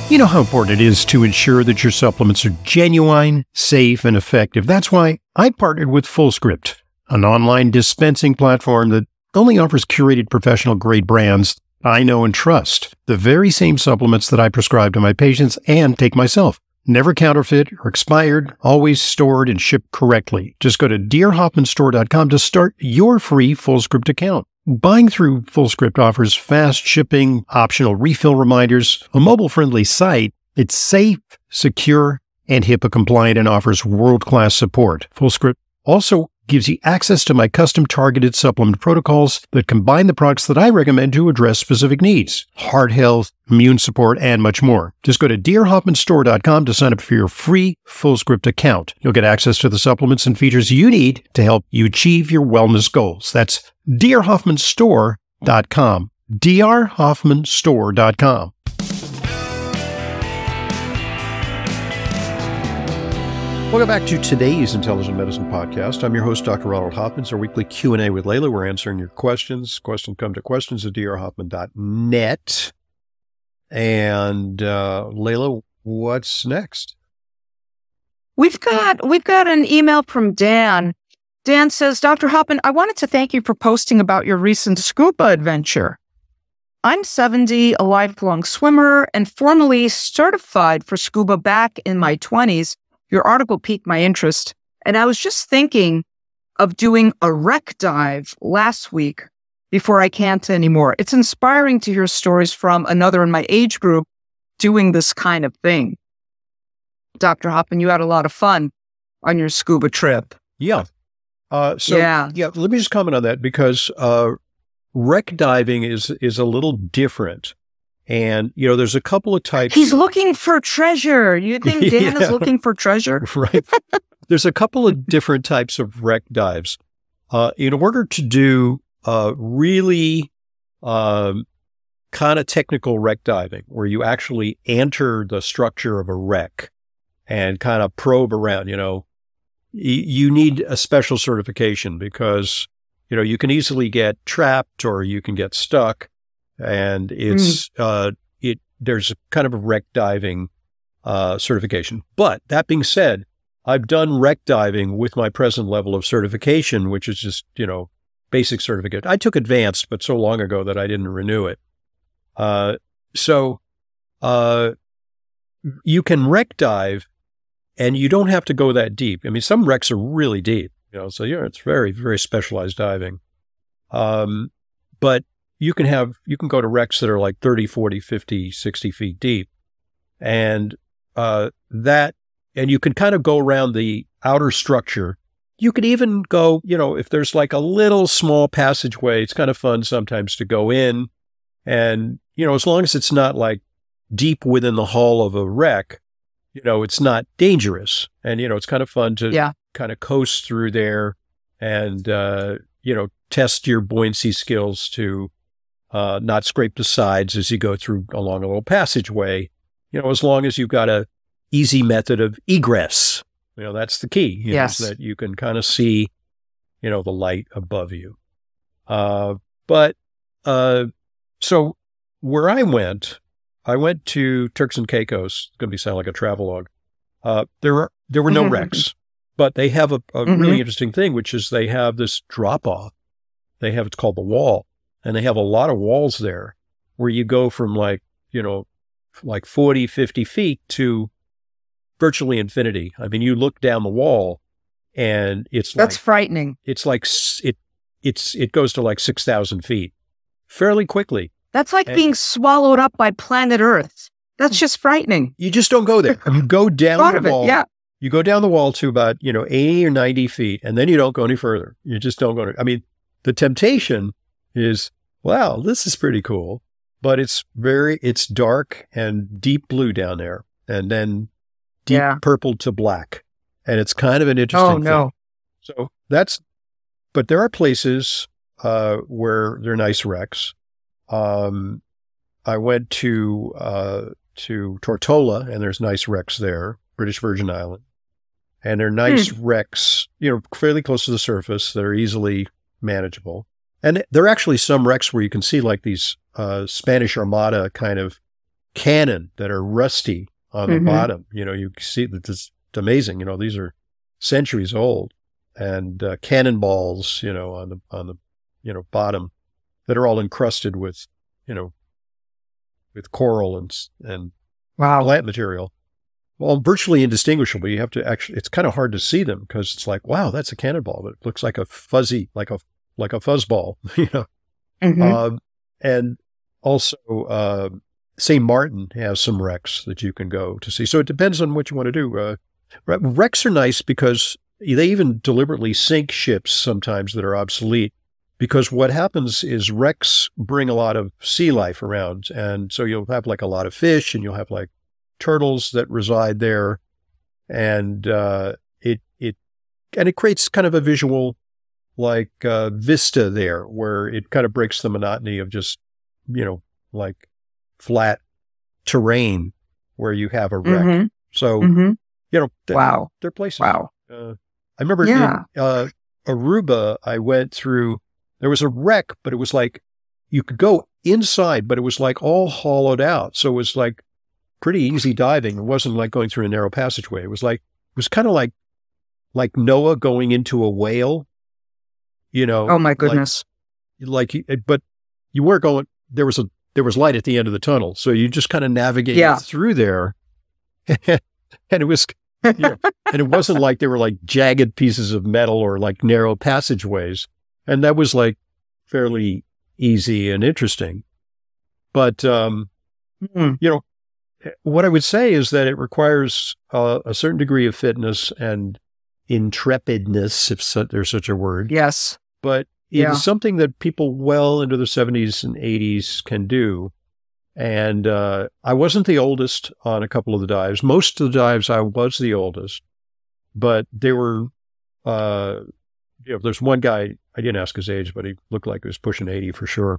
You know how important it is to ensure that your supplements are genuine, safe, and effective. That's why I partnered with Fullscript, an online dispensing platform that only offers curated professional-grade brands I know and trust. The very same supplements that I prescribe to my patients and take myself. Never counterfeit or expired, always stored and shipped correctly. Just go to drhoffmanstore.com to start your free Fullscript account. Buying through Fullscript offers fast shipping, optional refill reminders, a mobile-friendly site. It's safe, secure, and HIPAA-compliant and offers world-class support. Fullscript also gives you access to my custom-targeted supplement protocols that combine the products that I recommend to address specific needs, heart health, immune support, and much more. Just go to drhoffmanstore.com to sign up for your free Fullscript account. You'll get access to the supplements and features you need to help you achieve your wellness goals. That's drhoffmanstore.com. drhoffmanstore.com. Welcome back to today's Intelligent Medicine Podcast. I'm your host, Dr. Ronald Hoffman. It's our weekly Q&A with Layla. We're answering your questions. Questions come to questions@drhoffman.net. And Layla, what's next? We've got an email from Dan. Dan says, Dr. Hoffman, I wanted to thank you for posting about your recent scuba adventure. I'm 70, a lifelong swimmer, and formally certified for scuba back in my 20s. Your article piqued my interest, and I was just thinking of doing a wreck dive last week before I can't anymore. It's inspiring to hear stories from another in my age group doing this kind of thing. Dr. Hoffman, you had a lot of fun on your scuba trip. Yeah. Let me just comment on that because wreck diving is a little different. And, you know, there's a couple of types. He's looking for treasure. You think Dan is looking for treasure? Right. There's a couple of different types of wreck dives. In order to do really kind of technical wreck diving, where you actually enter the structure of a wreck and kind of probe around, you know, you need a special certification because, you know, you can easily get trapped or you can get stuck. And it's there's kind of a wreck diving certification. But that being said, I've done wreck diving with my present level of certification, which is just, you know, basic certificate. I took advanced, but so long ago that I didn't renew it. So you can wreck dive, and you don't have to go that deep. I mean, some wrecks are really deep, you know, so it's very, very specialized diving. But you can go to wrecks that are like 30, 40, 50, 60 feet deep. And and you can kind of go around the outer structure. You could even go, you know, if there's like a little small passageway, it's kind of fun sometimes to go in. And, you know, as long as it's not like deep within the hull of a wreck, you know, it's not dangerous. And, you know, it's kind of fun to kind of coast through there and, you know, test your buoyancy skills to not scrape the sides as you go through along a little passageway, you know, as long as you've got a easy method of egress. You know, that's the key. Yes. That you can kind of see, you know, the light above you. So where I went to Turks and Caicos. It's going to sound like a travelogue. There were no wrecks, but they have a really interesting thing, which is they have this drop off. It's called the wall. And they have a lot of walls there where you go from like 40, 50 feet to virtually infinity. I mean, you look down the wall and that's frightening. It's like, it goes to like 6,000 feet fairly quickly. That's like being swallowed up by planet Earth. That's just frightening. You just don't go there. You go down the wall. Yeah. You go down the wall to about, 80 or 90 feet, and then you don't go any further. You just don't go. I mean, the temptation is, wow, this is pretty cool, but it's dark and deep blue down there, and then deep purple to black. And it's kind of an interesting thing. So but there are places where there are nice wrecks. I went to Tortola, and there's nice wrecks there, British Virgin Island. And they're nice wrecks, fairly close to the surface that are easily manageable. And there are actually some wrecks where you can see like these Spanish Armada kind of cannon that are rusty on the bottom. You know, you see that it's amazing. You know, these are centuries old, and cannonballs, you know, on the bottom that are all encrusted with, you know, with coral and plant material. Well, virtually indistinguishable. You have to actually, it's kind of hard to see them because it's like, wow, that's a cannonball, but it looks like a fuzzy, like a fuzzball, you know. And also, St. Martin has some wrecks that you can go to see. So it depends on what you want to do. Wrecks are nice because they even deliberately sink ships sometimes that are obsolete, because what happens is wrecks bring a lot of sea life around. And so you'll have like a lot of fish, and you'll have like turtles that reside there. And it creates kind of a visual like vista there, where it kind of breaks the monotony of just, you know, like flat terrain where you have a wreck. So, you know, they're places. Wow. I remember in Aruba, I went through, there was a wreck, but it was like, you could go inside, but it was like all hollowed out. So it was like pretty easy diving. It wasn't like going through a narrow passageway. It was kind of like Noah going into a whale, you know. Oh my goodness. But you weren't going, there was light at the end of the tunnel. So you just kind of navigated through there. And it was, you know, and it wasn't like they were like jagged pieces of metal or like narrow passageways. And that was like fairly easy and interesting. But, you know, what I would say is that it requires a certain degree of fitness and intrepidness, if there's such a word. Yes. But it is something that people well into their 70s and 80s can do. And I wasn't the oldest on a couple of the dives. Most of the dives, I was the oldest. But they were, you know, there's one guy, I didn't ask his age, but he looked like he was pushing 80 for sure.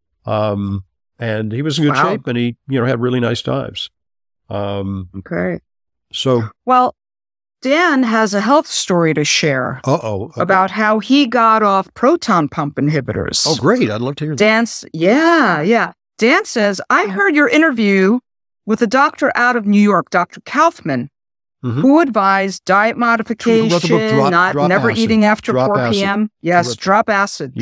And he was in good shape, and he, you know, had really nice dives. Okay. So. Well, Dan has a health story to share. Okay. About how he got off proton pump inhibitors. Oh, great. I'd love to hear that. Yeah. Dan says, I heard your interview with a doctor out of New York, Dr. Kaufman, who advised diet modification, never eating after 4 p.m. Yes, drop acid.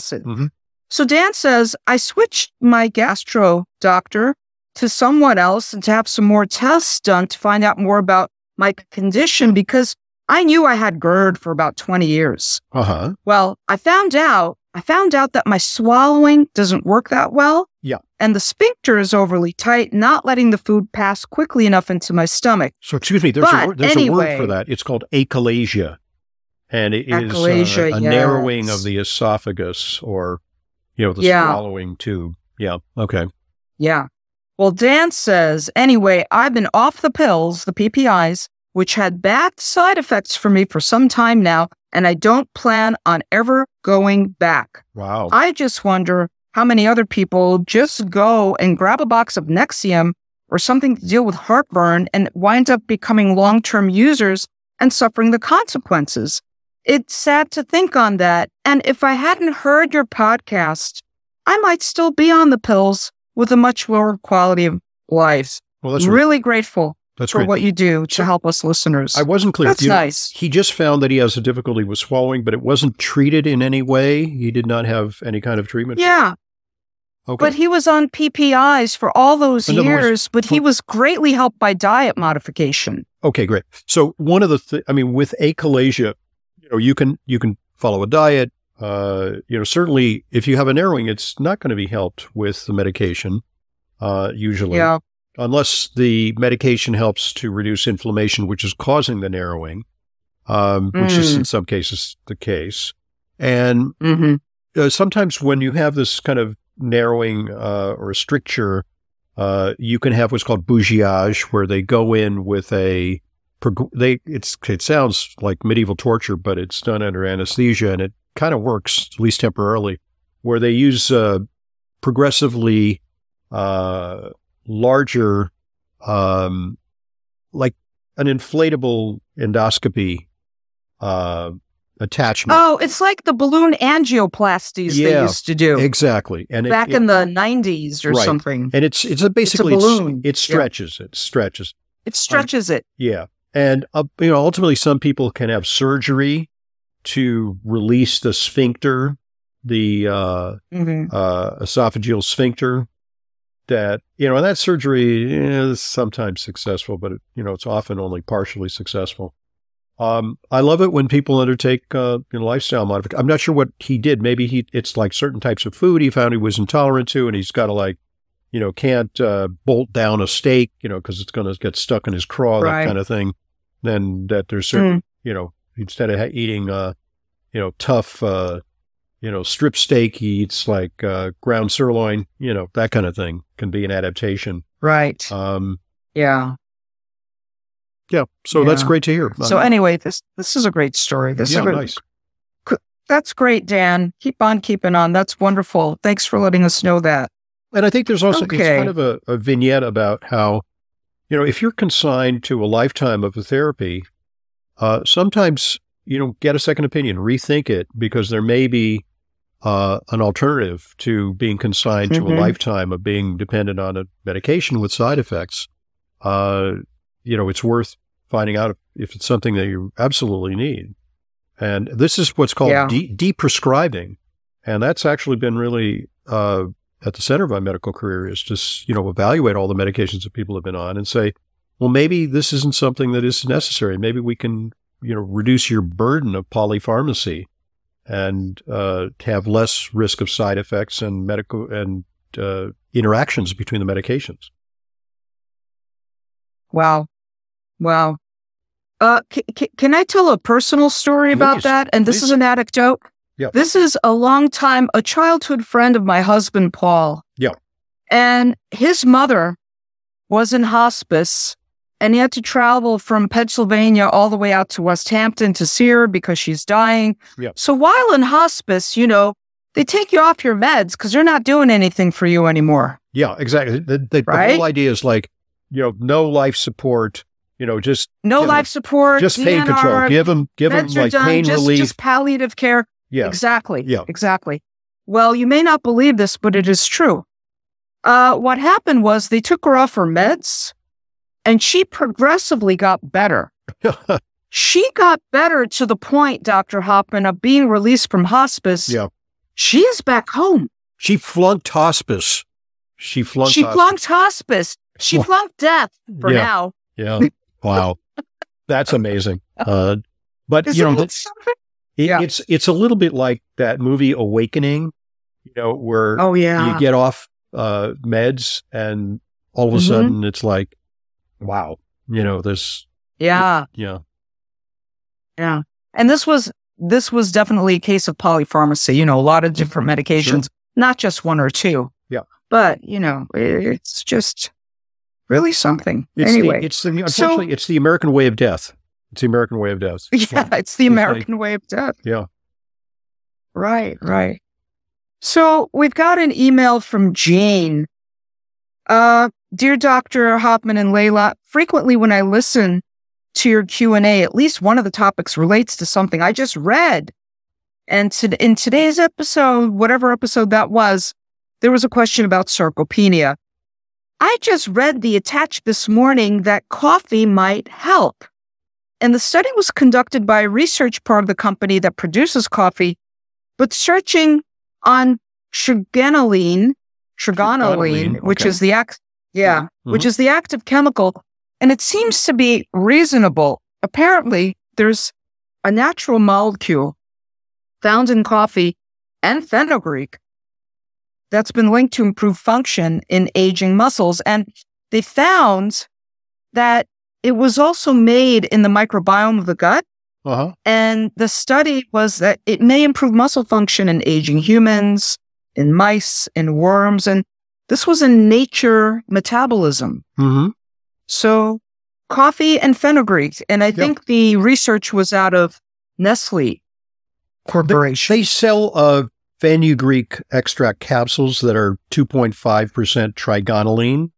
So Dan says, I switched my gastro doctor to someone else and to have some more tests done to find out more about my condition, because I knew I had GERD for about 20 years. Well, I found out that my swallowing doesn't work that well. Yeah. And the sphincter is overly tight, not letting the food pass quickly enough into my stomach. So, excuse me, there's a word for that. It's called achalasia. And it is a narrowing of the esophagus, or, you know, the swallowing tube. Yeah. Okay. Yeah. Well, Dan says, anyway, I've been off the pills, the PPIs, which had bad side effects for me for some time now, and I don't plan on ever going back. Wow. I just wonder how many other people just go and grab a box of Nexium or something to deal with heartburn and wind up becoming long-term users and suffering the consequences. It's sad to think on that. And if I hadn't heard your podcast, I might still be on the pills with a much lower quality of life. Well, that's really grateful for great. What you do to help us listeners. I wasn't clear. That's nice. He just found that he has a difficulty with swallowing, but it wasn't treated in any way. He did not have any kind of treatment. Yeah. Okay. But he was on PPIs for all those years, but he was greatly helped by diet modification. Okay, great. So one of the with achalasia, you know, you can follow a diet. You know, certainly if you have a narrowing, it's not going to be helped with the medication, usually. Yeah. Unless the medication helps to reduce inflammation, which is causing the narrowing, which is in some cases the case. And sometimes when you have this kind of narrowing or a stricture, you can have what's called bougillage, where they go in with it sounds like medieval torture, but it's done under anesthesia, and it kind of works, at least temporarily, where they use progressively larger, like an inflatable endoscopy attachment. Oh, it's like the balloon angioplasties they used to do. Exactly. And back in the 90s or something. And it's basically, a balloon. It stretches. It stretches. It stretches it. Yeah. And, ultimately some people can have surgery to release the sphincter, the esophageal sphincter. That, and that surgery is sometimes successful, but it's often only partially successful. I love it when people undertake lifestyle modification. I'm not sure what he did. Maybe it's like certain types of food he found he was intolerant to, and he's got to can't bolt down a steak, because it's going to get stuck in his craw, that kind of thing. Then that there's certain, instead of eating, tough, strip steak, he eats like ground sirloin, that kind of thing can be an adaptation. Right. Yeah. Yeah. So that's great to hear. So anyway, this is a great story. Nice. That's great, Dan. Keep on keeping on. That's wonderful. Thanks for letting us know that. And I think there's also it's kind of a vignette about how, if you're consigned to a lifetime of a therapy, sometimes, get a second opinion, rethink it, because there may be an alternative to being consigned to a lifetime of being dependent on a medication with side effects. It's worth finding out if it's something that you absolutely need. And this is what's called de-prescribing. And that's actually been really at the center of my medical career, is just, evaluate all the medications that people have been on and say, well, maybe this isn't something that is necessary. Maybe we can, reduce your burden of polypharmacy and have less risk of side effects and medical and interactions between the medications. Wow. Can I tell a personal story about that? And this is an anecdote. Yeah. This is a childhood friend of my husband, Paul. Yeah. And his mother was in hospice, and he had to travel from Pennsylvania all the way out to West Hampton to see her because she's dying. Yeah. So while in hospice, they take you off your meds because they're not doing anything for you anymore. Yeah, exactly. The whole idea is like, no life support, just no life support, just pain control. Give them like pain relief, just palliative care. Yeah, exactly. Yeah, exactly. Well, you may not believe this, but it is true. What happened was they took her off her meds, and she progressively got better. She got better to the point, Dr. Hoffman, of being released from hospice. Yeah, she is back home. She flunked hospice. She flunked hospice. She flunked death for now. Yeah. Wow. That's amazing. But it's a little bit like that movie Awakening, where you get off meds and all of a sudden it's like, wow, this. Yeah. Yeah. Yeah. And this was definitely a case of polypharmacy, a lot of different medications, not just one or two. Yeah. But, it's just really something. Unfortunately, it's the American way of death. It's the American way of death. Yeah, it's the American way of death. Yeah. Right. So we've got an email from Jane. Dear Dr. Hoffman and Layla, frequently when I listen to your Q&A, at least one of the topics relates to something I just read. And in today's episode, whatever episode that was, there was a question about sarcopenia. I just read the attached this morning that coffee might help. And the study was conducted by a research part of the company that produces coffee, but searching on trigonylene, which is the which is the active chemical, and it seems to be reasonable. Apparently, there's a natural molecule found in coffee and fenugreek that's been linked to improved function in aging muscles. And they found that it was also made in the microbiome of the gut. And the study was that it may improve muscle function in aging humans, in mice, in worms. And this was in Nature Metabolism. So coffee and fenugreek. And I think the research was out of Nestle Corporation. They sell fenugreek extract capsules that are 2.5% trigonylene.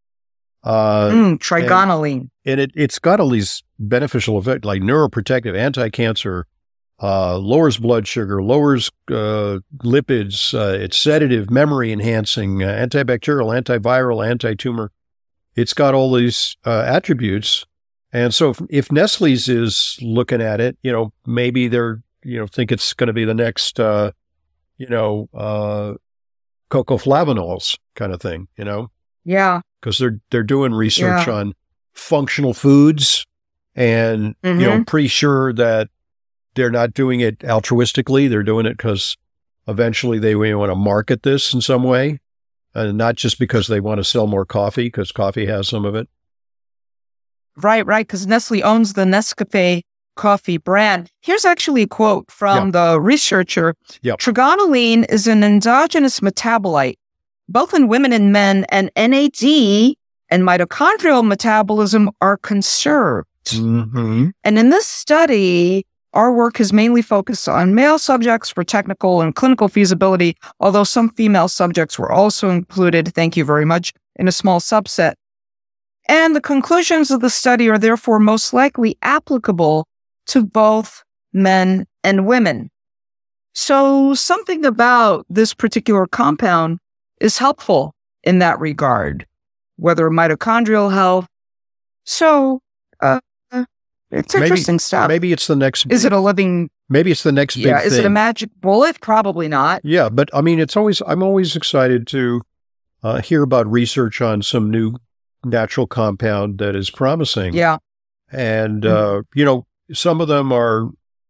Trigonylene. And it's got all these beneficial effects like neuroprotective, anti-cancer, lowers blood sugar, lowers lipids, it's sedative, memory enhancing, antibacterial, antiviral, anti-tumor. It's got all these attributes. And so if Nestle's is looking at it, maybe they're, think it's going to be the next, cocoflavanols kind of thing, Yeah. Because they're doing research on functional foods and, pretty sure that they're not doing it altruistically. They're doing it because eventually they want to market this in some way, and not just because they want to sell more coffee, because coffee has some of it. Right. Because Nestle owns the Nescafe coffee brand. Here's actually a quote from the researcher. Trigonelline is an endogenous metabolite, both in women and men, and NAD and mitochondrial metabolism are conserved. Mm-hmm. And in this study, our work has mainly focused on male subjects for technical and clinical feasibility, although some female subjects were also included, thank you very much, in a small subset. And the conclusions of the study are therefore most likely applicable to both men and women. So something about this particular compound is helpful in that regard, whether mitochondrial health. So it's interesting stuff. Maybe it's the next. Is it a living? Maybe it's the next big thing. Is it a magic bullet? Probably not. Yeah, but I mean, I'm always excited to hear about research on some new natural compound that is promising. Yeah. And, some of them are,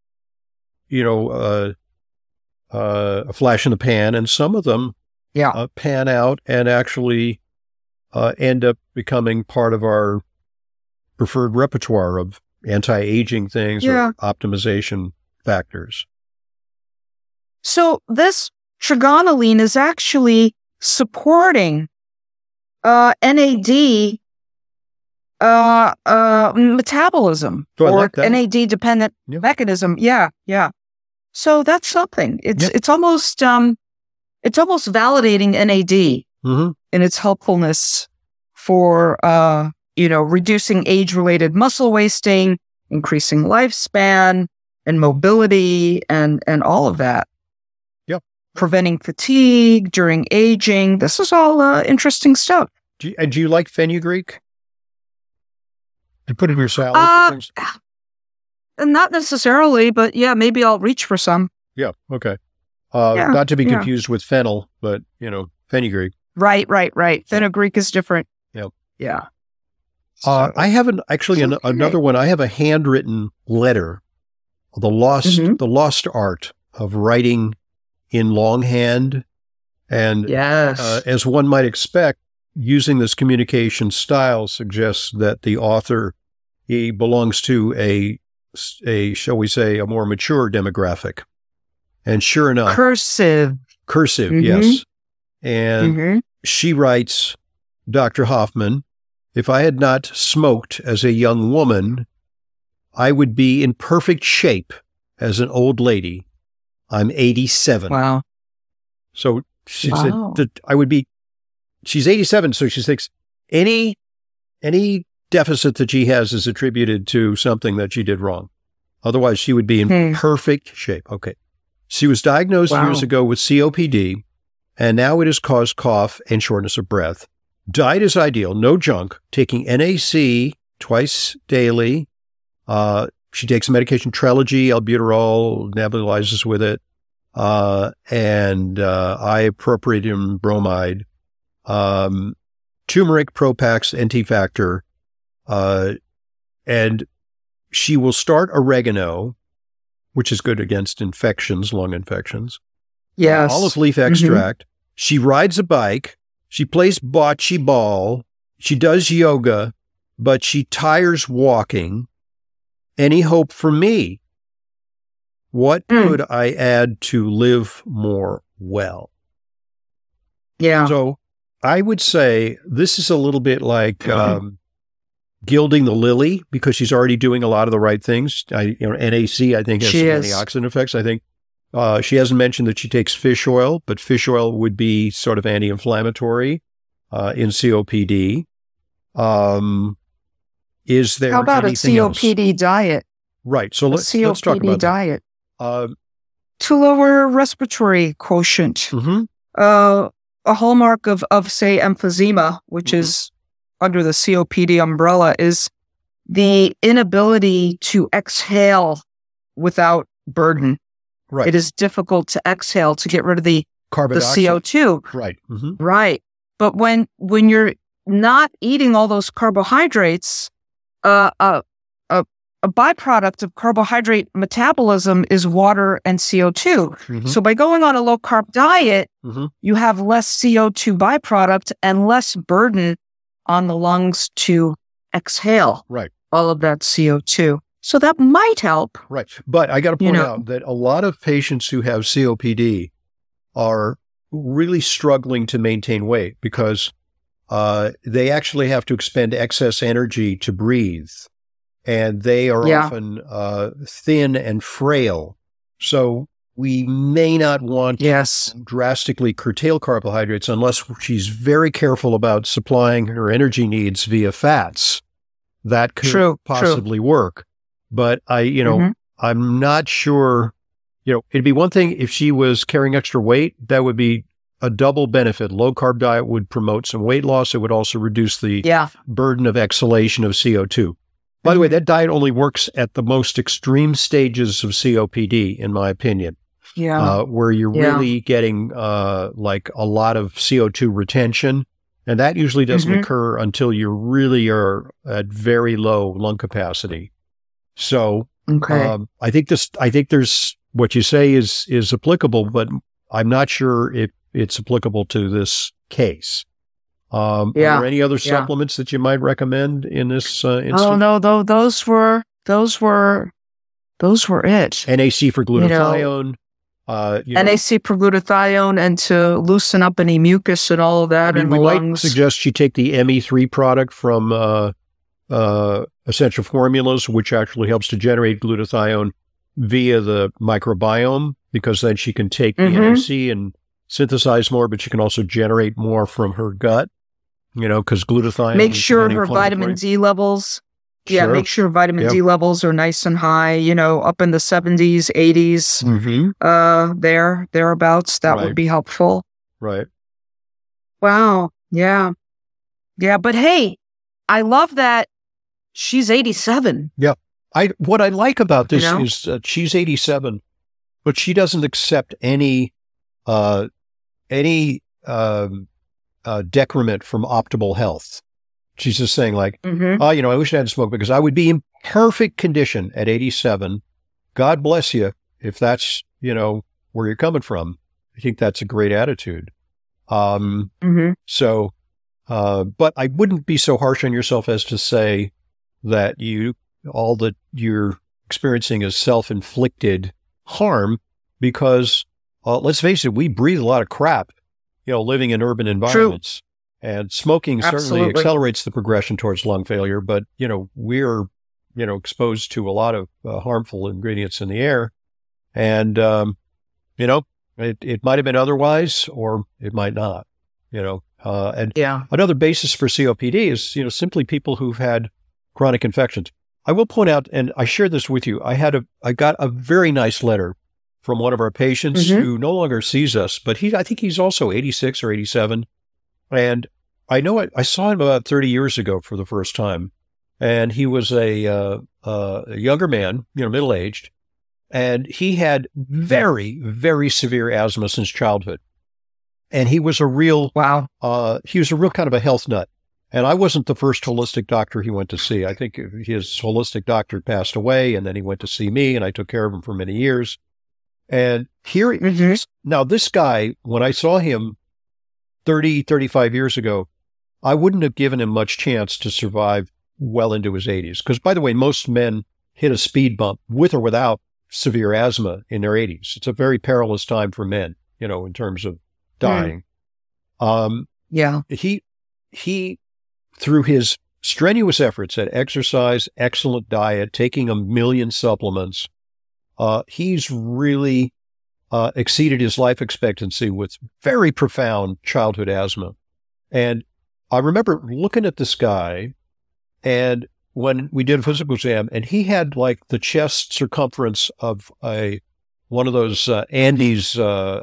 a flash in the pan, and some of them pan out and actually end up becoming part of our preferred repertoire of anti-aging things or optimization factors. So this trigonelline is actually supporting NAD metabolism or NAD-dependent mechanism. Yeah. So that's something. It's almost validating NAD in its helpfulness for reducing age-related muscle wasting, increasing lifespan and mobility, and all of that. Yep. Preventing fatigue during aging. This is all interesting stuff. Do you like fenugreek? You put it in your salad or things? Not necessarily, but maybe I'll reach for some. Yeah, okay. Not to be confused with fennel, but, fenugreek. Right. Fenugreek is different. Yep. Yeah. I have another one. I have a handwritten letter, the lost art of writing in longhand. And as one might expect, using this communication style suggests that the author, he belongs to a shall we say, a more mature demographic. And sure enough. Cursive, yes. And she writes, Dr. Hoffman, if I had not smoked as a young woman, I would be in perfect shape as an old lady. I'm 87. Wow. So she said that she's 87, so she thinks any deficit that she has is attributed to something that she did wrong. Otherwise, she would be in perfect shape. Okay. She was diagnosed years ago with COPD, and now it has caused cough and shortness of breath. Diet is ideal, no junk, taking NAC twice daily. She takes medication, Trelegy, albuterol, nebulizes with it, and ipratropium bromide, turmeric, Propax, NT factor, and she will start oregano, which is good against infections, lung infections. Yes. Olive leaf extract. She rides a bike. She plays bocce ball. She does yoga, but she tires walking. Any hope for me? What could I add to live more well? Yeah. So I would say this is a little bit like gilding the lily, because she's already doing a lot of the right things. NAC, I think, has some antioxidant effects. I think she hasn't mentioned that she takes fish oil, but fish oil would be sort of anti-inflammatory in COPD. Is there How about anything a COPD diet? Right. So let's talk about diet. To lower respiratory quotient. Mm-hmm. A hallmark of say, emphysema, which is under the COPD umbrella, is the inability to exhale without burden. Right. It is difficult to exhale to get rid of the Carbon dioxide. CO2. Right. Mm-hmm. Right. But when you're not eating all those carbohydrates, a byproduct of carbohydrate metabolism is water and CO2. Mm-hmm. So by going on a low carb diet, you have less CO2 byproduct and less burden on the lungs to exhale all of that CO2. So that might help. Right. But I got to point out that a lot of patients who have COPD are really struggling to maintain weight because they actually have to expend excess energy to breathe. And they are often thin and frail. So we may not want to drastically curtail carbohydrates unless she's very careful about supplying her energy needs via fats. That could possibly work. But I'm not sure, it'd be one thing if she was carrying extra weight, that would be a double benefit. Low carb diet would promote some weight loss. It would also reduce the burden of exhalation of CO2. By the way, that diet only works at the most extreme stages of COPD, in my opinion. Where you're really getting like a lot of CO2 retention. And that usually doesn't occur until you really are at very low lung capacity. So I think there's what you say is applicable, but I'm not sure if it's applicable to this case. Are there any other supplements that you might recommend in this instance? Oh no, those were it. NAC for glutathione. NAC for glutathione, and to loosen up any mucus and all of that in the lungs. We might suggest you take the ME3 product from Essential Formulas, which actually helps to generate glutathione via the microbiome, because then she can take the NAC and synthesize more, but she can also generate more from her gut, because glutathione. Make sure her vitamin D levels. Yeah, make sure vitamin D levels are nice and high, up in the 70s, 80s, thereabouts. That would be helpful. Right. Wow. Yeah. Yeah. But hey, I love that she's 87. Yeah. What I like about this is that she's 87, but she doesn't accept any decrement from optimal health. She's just saying like, I wish I hadn't smoked because I would be in perfect condition at 87. God bless you if that's, where you're coming from. I think that's a great attitude. So, but I wouldn't be so harsh on yourself as to say that all that you're experiencing is self-inflicted harm, because let's face it, we breathe a lot of crap, living in urban environments. True. And smoking certainly accelerates the progression towards lung failure, but, we're, exposed to a lot of harmful ingredients in the air. And, it might have been otherwise, or it might not, Another basis for COPD is, simply people who've had chronic infections. I will point out, and I shared this with you, I got a very nice letter from one of our patients who no longer sees us, but I think he's also 86 or 87. And I know I saw him about 30 years ago for the first time. And he was a younger man, middle-aged. And he had very, very severe asthma since childhood. And he was a real kind of a health nut. And I wasn't the first holistic doctor he went to see. I think his holistic doctor passed away, and then he went to see me, and I took care of him for many years. And here, now this guy, when I saw him 30, 35 years ago, I wouldn't have given him much chance to survive well into his 80s. Because, by the way, most men hit a speed bump with or without severe asthma in their 80s. It's a very perilous time for men, in terms of dying. He, through his strenuous efforts at exercise, excellent diet, taking 1 million supplements, he's really exceeded his life expectancy with very profound childhood asthma. And I remember looking at this guy, and when we did a physical exam, and he had like the chest circumference of a one of those Andes,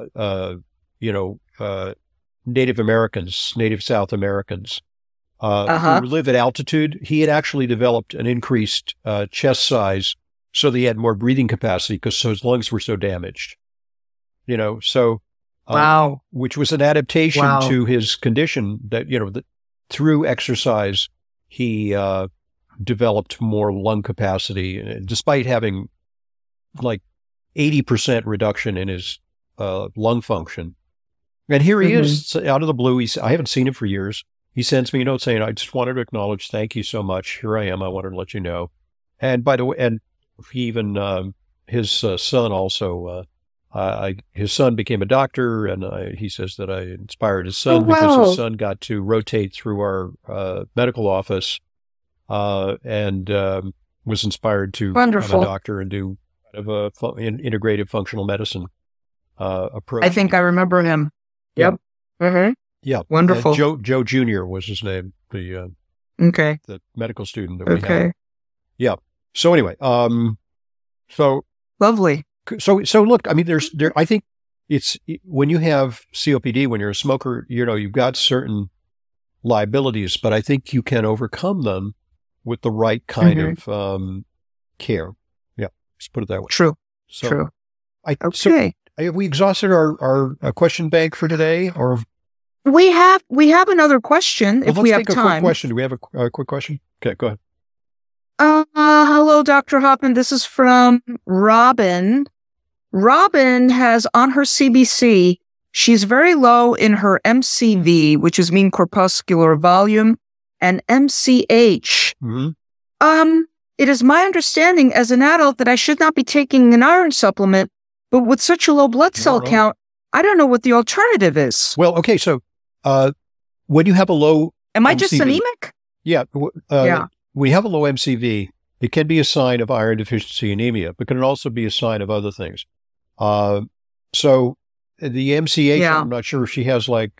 Native Americans, Native South Americans who live at altitude. He had actually developed an increased chest size so that he had more breathing capacity because his lungs were so damaged. So wow, which was an adaptation to his condition that that through exercise he developed more lung capacity, despite having like 80% reduction in his lung function. And here he is out of the blue. I haven't seen him for years. He sends me a note saying, I just wanted to acknowledge, thank you so much. Here I am. I wanted to let you know. And by the way, and he even, his son also, his son became a doctor, and he says that I inspired his son because his son got to rotate through our medical office and was inspired to become a doctor and do kind of integrative functional medicine approach. I think I remember him. Yep. Yeah. Wonderful. Joe Jr. was his name, the medical student that we had. Yeah. So anyway, so lovely. So look, I mean, I think it's when you have COPD, when you're a smoker, you've got certain liabilities, but I think you can overcome them with the right kind of care. Yeah. Let's put it that way. True. True. So have we exhausted our question bank for today, or? We have another question if we have time. Quick question. Do we have a quick question? Okay, go ahead. Hello, Dr. Hoffman. This is from Robin. Robin has on her CBC, she's very low in her MCV, which is mean corpuscular volume, and MCH. It is my understanding as an adult that I should not be taking an iron supplement, but with such a low blood cell count, I don't know what the alternative is. Well, okay, so when you have a low Am I MCV, just anemic? Yeah. When you have a low MCV, it can be a sign of iron deficiency anemia, but can also be a sign of other things. So the MCH, I'm not sure if she has they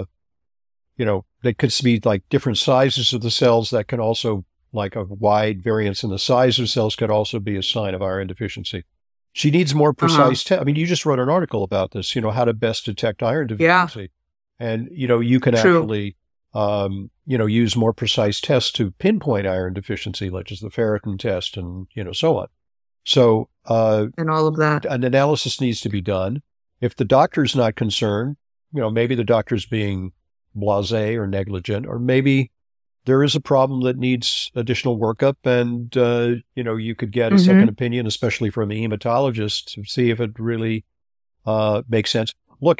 could be like different sizes of the cells. That can also, like a wide variance in the size of cells, could also be a sign of iron deficiency. She needs more precise tests. I mean, you just wrote an article about this, how to best detect iron deficiency. And, you can actually, use more precise tests to pinpoint iron deficiency, such as the ferritin test and, so on. So, and all of that. An analysis needs to be done. If the doctor's not concerned, maybe the doctor's being blasé or negligent, or maybe there is a problem that needs additional workup, and, you could get a second opinion, especially from a hematologist, to see if it really makes sense. Look,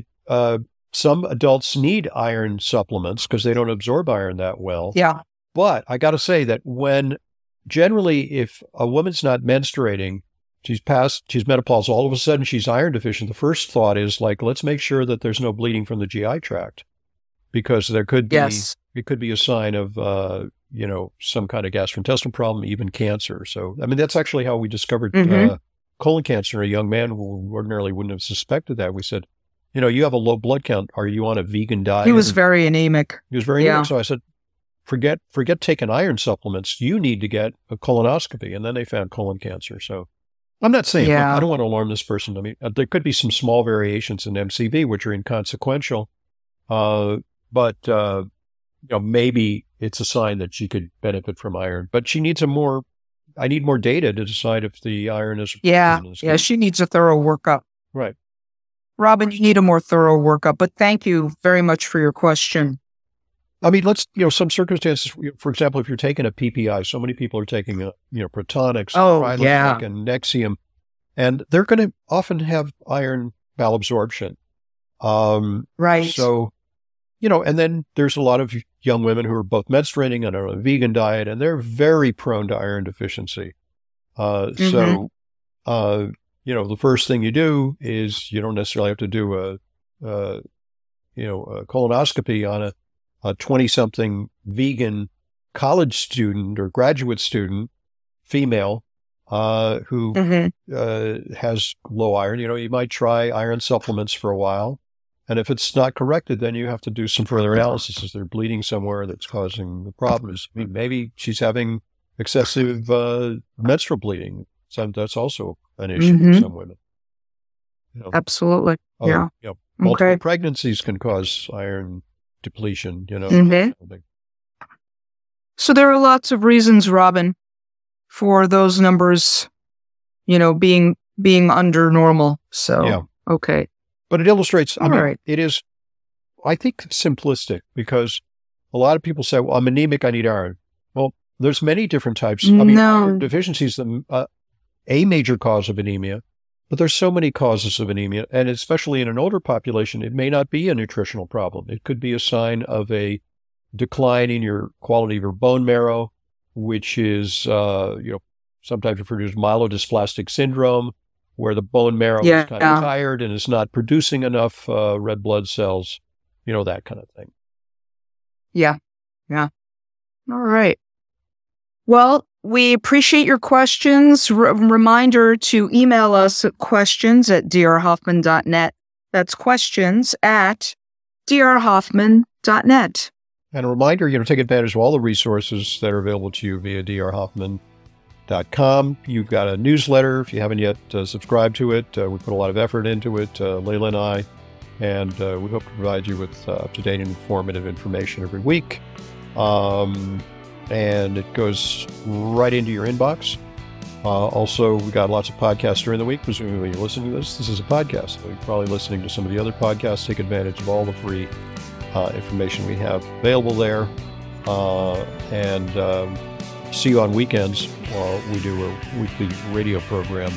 some adults need iron supplements because they don't absorb iron that well. Yeah. But I got to say that generally, if a woman's not menstruating, she's menopausal, all of a sudden she's iron deficient, the first thought is let's make sure that there's no bleeding from the GI tract, because there could be, it could be a sign of, some kind of gastrointestinal problem, even cancer. So, I mean, that's actually how we discovered colon cancer in a young man who ordinarily wouldn't have suspected that. We said, you have a low blood count. Are you on a vegan diet? He was very anemic. He was very anemic. So I said, forget taking iron supplements. You need to get a colonoscopy. And then they found colon cancer. So I'm not saying, I don't want to alarm this person. I mean, there could be some small variations in MCV, which are inconsequential. But maybe it's a sign that she could benefit from iron. But she needs I need more data to decide if the iron is. Yeah, she needs a thorough workup. Right. Robin, you need a more thorough workup, but thank you very much for your question. I mean, some circumstances, for example, if you're taking a PPI, so many people are taking, Protonix, Prilosec, and Nexium, and they're going to often have iron malabsorption. Right. So, and then there's a lot of young women who are both menstruating and are on a vegan diet, and they're very prone to iron deficiency. So, the first thing you do is you don't necessarily have to do a colonoscopy on a 20-something vegan college student or graduate student, female, who has low iron. You might try iron supplements for a while. And if it's not corrected, then you have to do some further analysis. Is there bleeding somewhere that's causing the problems? I mean, maybe she's having excessive menstrual bleeding. So that's also an issue for some women. Absolutely. Yeah. Multiple pregnancies can cause iron depletion, So there are lots of reasons, Robin, for those numbers, being under normal. So, okay. But it illustrates, right. It is, I think, simplistic because a lot of people say, well, I'm anemic, I need iron. Well, there's many different types. Iron deficiency is a major cause of anemia, but there's so many causes of anemia. And especially in an older population, it may not be a nutritional problem. It could be a sign of a decline in your quality of your bone marrow, which is, sometimes referred to as myelodysplastic syndrome, where the bone marrow is kind of tired and is not producing enough red blood cells, that kind of thing. Yeah. All right. Well, we appreciate your questions. Reminder to email us at questions@drhoffman.net. That's questions@drhoffman.net. And a reminder, take advantage of all the resources that are available to you via drhoffman.com. You've got a newsletter. If you haven't yet subscribed to it, we put a lot of effort into it, Layla and I, and we hope to provide you with up-to-date and informative information every week. And it goes right into your inbox. Also, we got lots of podcasts during the week. Presumably, when you're listening to this, this is a podcast. So you're probably listening to some of the other podcasts. Take advantage of all the free information we have available there. And see you on weekends. We do a weekly radio program.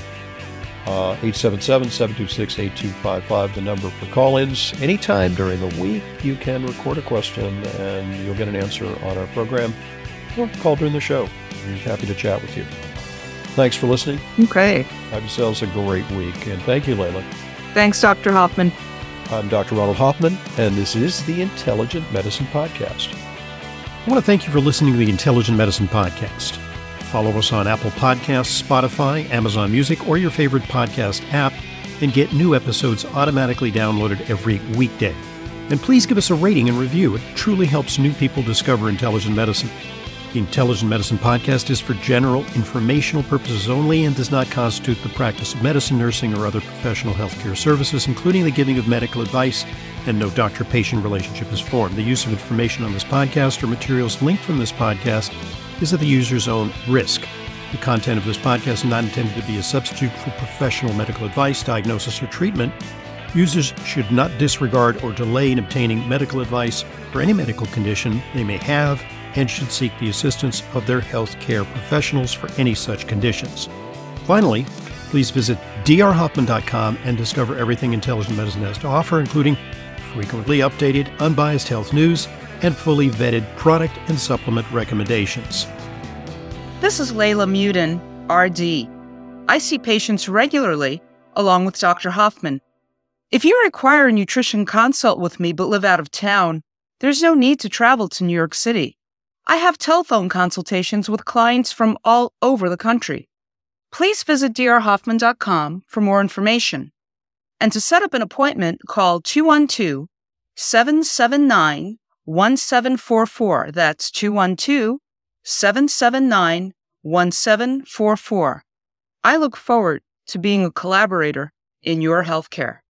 877-726-8255, the number for call-ins. Anytime during the week, you can record a question and you'll get an answer on our program. Or call during the show. We're happy to chat with you. Thanks for listening. Okay. Have yourselves a great week. And thank you, Layla. Thanks, Dr. Hoffman. I'm Dr. Ronald Hoffman, and this is the Intelligent Medicine Podcast. I want to thank you for listening to the Intelligent Medicine Podcast. Follow us on Apple Podcasts, Spotify, Amazon Music, or your favorite podcast app, and get new episodes automatically downloaded every weekday. And please give us a rating and review. It truly helps new people discover intelligent medicine. The Intelligent Medicine Podcast is for general informational purposes only and does not constitute the practice of medicine, nursing, or other professional healthcare services, including the giving of medical advice, and no doctor-patient relationship is formed. The use of information on this podcast or materials linked from this podcast is at the user's own risk. The content of this podcast is not intended to be a substitute for professional medical advice, diagnosis, or treatment. Users should not disregard or delay in obtaining medical advice for any medical condition they may have and should seek the assistance of their healthcare professionals for any such conditions. Finally, please visit drhoffman.com and discover everything Intelligent Medicine has to offer, including frequently updated, unbiased health news and fully vetted product and supplement recommendations. This is Layla Muden, RD. I see patients regularly, along with Dr. Hoffman. If you require a nutrition consult with me but live out of town, there's no need to travel to New York City. I have telephone consultations with clients from all over the country. Please visit drhoffman.com for more information. And to set up an appointment, call 212-779-1744. That's 212-779-1744. I look forward to being a collaborator in your healthcare.